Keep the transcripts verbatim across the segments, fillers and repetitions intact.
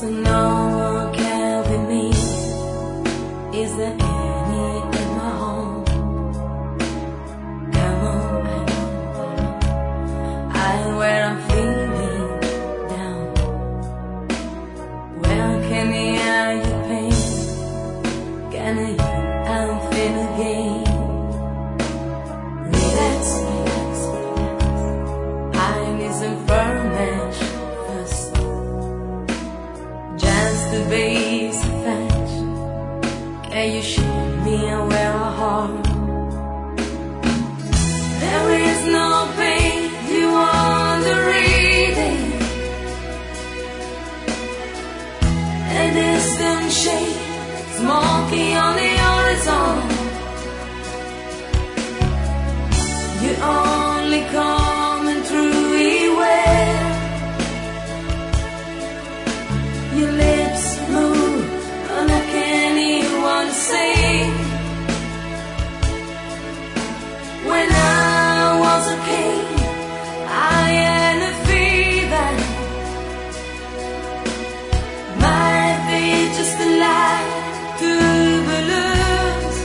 So no one can be me. Is there any in my home? Come on, I know, I where I'm feeling down. Where can I hear your pain? Can I hear I'm feel again? Relax, relax, relax. I need some information first, just to base a fact. Can you show me where I harm? There is no pain, you want the reading. A distant shade, smoky on the horizon. You only coming through anywhere. Your lips move, and I can't even say. When I was a king, I had a fever. Might be just a lie to balloons.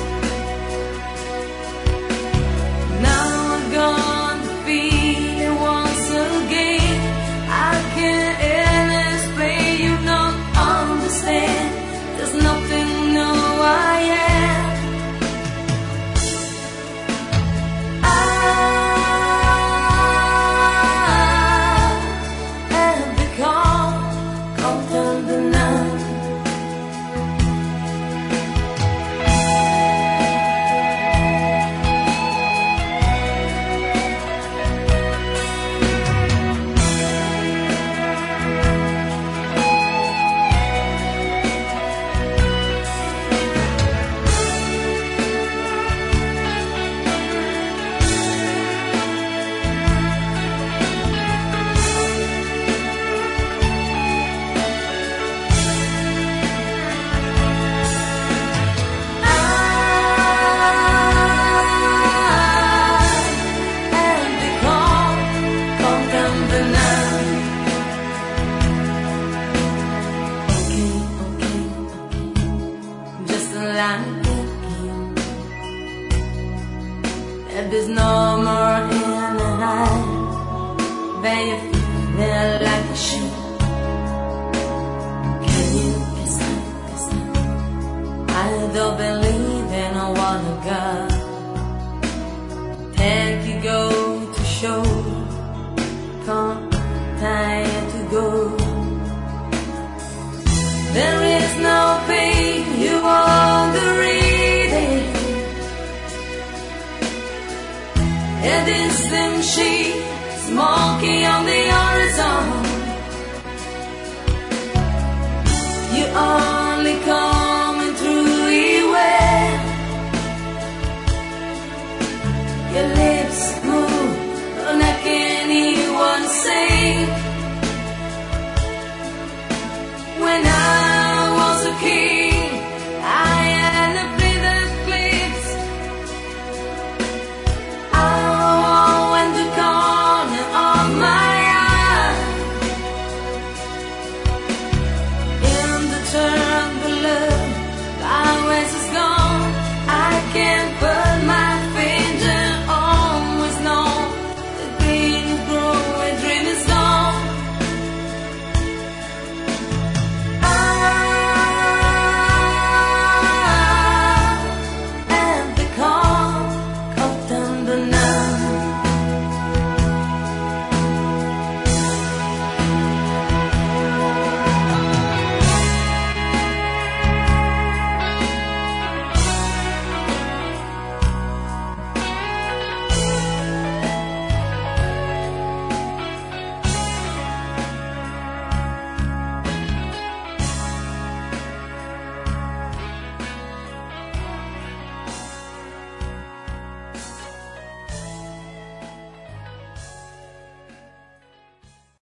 Now I'm gone to feel it once again. I can't explain, you don't understand. There's nothing new I am. I have become content enough. If there's no more in the high, then you feel like a shoe. Can you guess that, guess that? I don't believe in a one of God. Thank you go to show, come time to go. There is no pain, you want the reading. A distant sheet, smoky on the horizon.